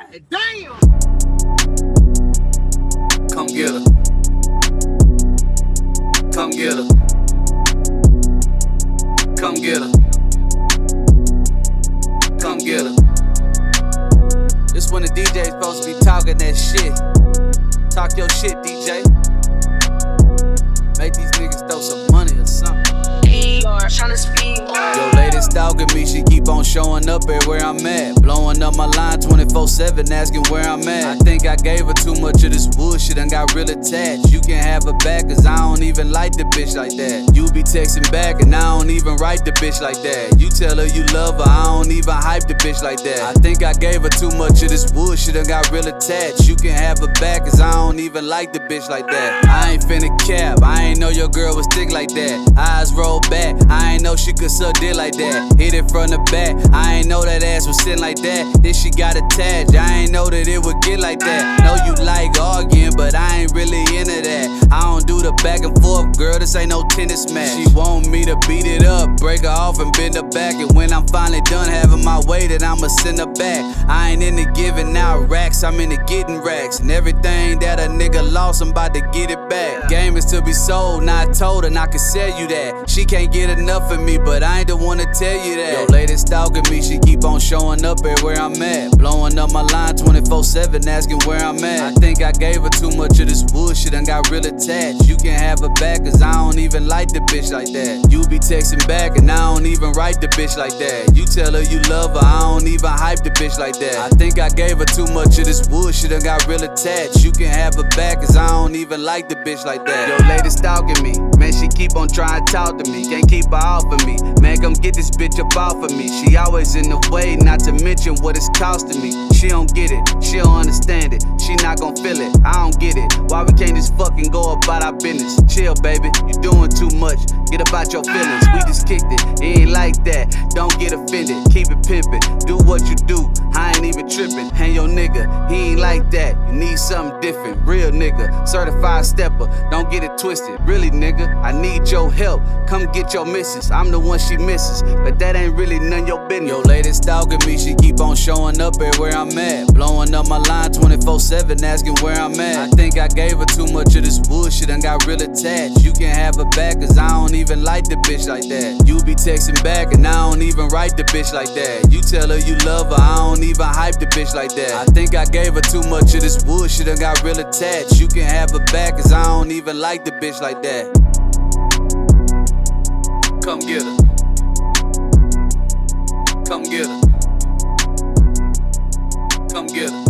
Damn! Come get her. Come get her. Come get her. Come get her. This when the DJ's supposed to be talking that shit. Talk your shit, DJ. Make these niggas throw some money or something. Tryna speed. Yo, lady stalking me, she keep on showing up everywhere I'm at. Blowing up my line 24/7, asking where I'm at. I think I gave her too much of this bullshit and got real attached. You can have her back, cause I don't even like the bitch like that. You be texting back and I don't even write the bitch like that. You tell her you love her, I don't even hype the bitch like that. I think I gave her too much of this bullshit and got real attached. You can have her back, cause I don't even like the bitch like that. I ain't finna cap, I ain't know your girl was thick like that. Eyes roll back, I ain't know she could suck dick like that. Hit it from the back, I ain't know that ass was sitting like that. Then she got attached, I ain't know that it would get like that. Know you like arguing, but I ain't really into that. I don't do the back and forth, girl, this ain't no tennis match. She want me to beat it up, break her off and bend her back. And when I'm finally done having my way, then I'ma send her back. I ain't into giving out racks, I'm into getting racks. And everything that a nigga lost, I'm about to get it back. Game is to be sold, not told, and I can sell you that. She can't get enough of me, but I ain't the one to tell you that. Yo, lady stalking me, she keep on showing up everywhere I'm at. Blowing up my line 24/7, asking where I'm at. I think I gave her too much of this bullshit and got real attached. You can have her back, cause I don't even like the bitch like that. You be texting back and I don't even write the bitch like that. You tell her you love her, I don't even hype the bitch like that. I think I gave her too much of this bullshit and got real attached. You can have her back, cause I don't even like the bitch like that. Yo, lady stalking me, man, she keep on trying to talk to me. Can't keep her off of me, man, come get this bitch up off of me. She always in the way, not to mention what it's costing me. She don't get it, she don't understand it, she not gon' feel it, I don't get it. Why we can't just fucking go about our business? Chill, baby, you doing too much, get about your feelings. We just kicked it, it ain't like that, don't get offended. Keep it pimpin', do what you do, I ain't even trippin'. And your nigga, he ain't like that, you need something different. Real nigga, certified stepper, don't get it twisted. Really nigga, I need your help, come get your missus. I'm the one she misses, but that ain't really none your business. Yo, lady stalking me, she keep on showing up everywhere I'm at. Blowing up my line 24/7, asking where I'm at. I think I gave her too much of this bullshit and got real attached. You can have her back, cause I don't even like the bitch like that. You be texting back and I don't even write the bitch like that. You tell her you love her, I don't even hype the bitch like that. I think I gave her too much of this bullshit and got real attached. You can have her back, cause I don't even like the bitch like that. Come get her. Come get her. Come get her.